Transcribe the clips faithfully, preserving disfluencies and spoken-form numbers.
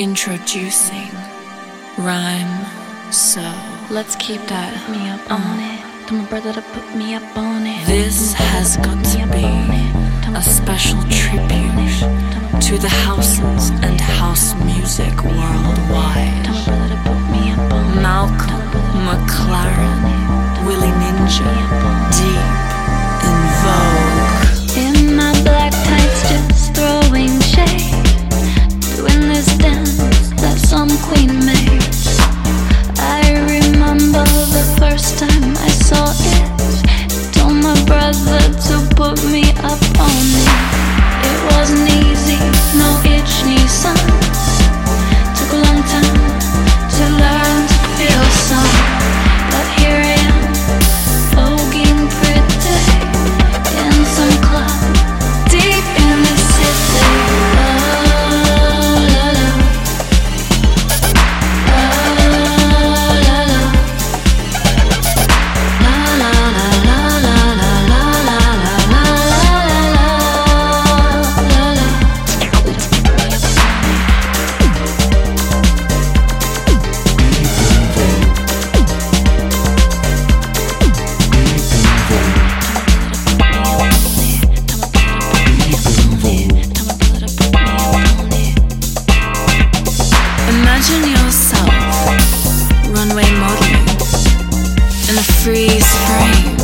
Introducing Rhyme So. Let's keep that. Put me up on it. Tell my brother to put me up on it. This has got to be a special tribute to the houses and house music worldwide. Tell my brother to put me up on it. Malcolm McLaren, Willie Ninja, deep in vogue. In my black tights, just throwing shade, doing this dance that some queen made. I remember the first time I saw it. Told my brother to put me up on it. It wasn't easy, no itch, knee signs. Took a long time to learn to feel some. But here I am, voguing pretty in some club deep in the city. Imagine yourself runway modeling in a freeze frame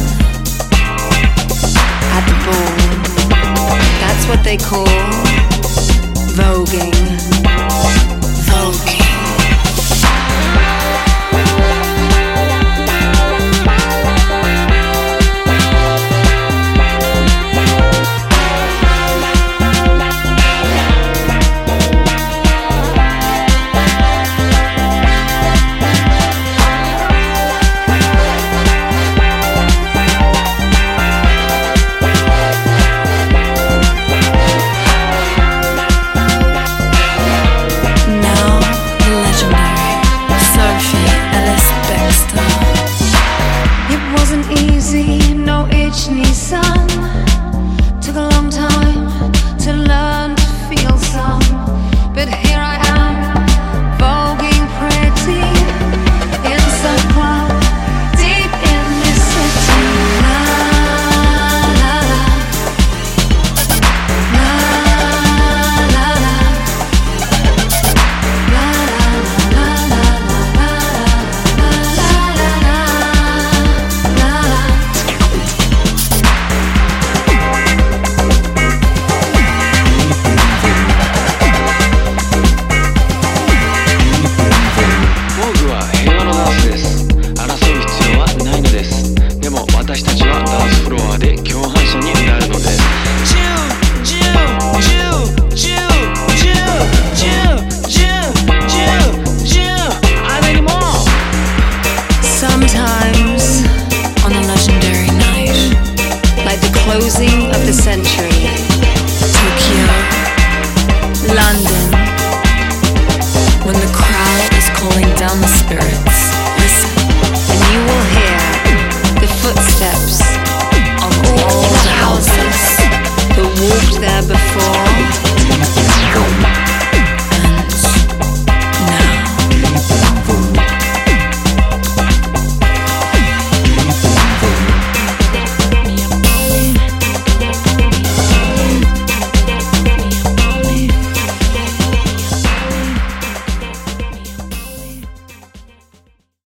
at the ball. That's what they call voguing. Voguing. Easy, no itch, knee sign.